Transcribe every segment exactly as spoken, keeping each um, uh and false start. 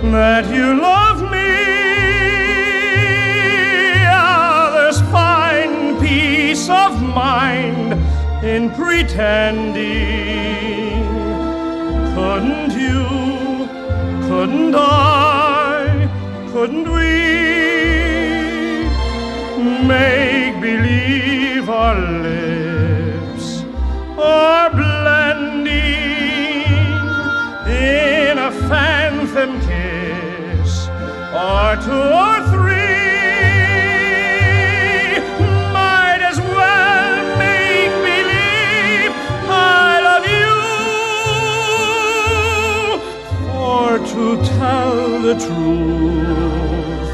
that you love me. Others find peace of mind in pretending. Couldn't you, couldn't I, couldn't we make believe our lips are blending in a phantom kiss, or two or three? Might as well make believe I love you, for to tell the truth,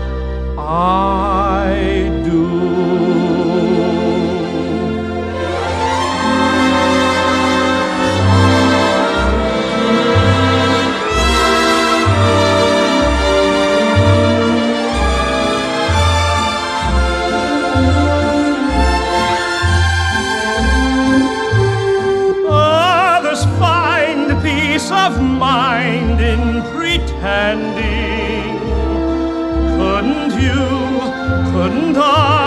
I do. Others find peace of mind in pretending. Couldn't you, couldn't I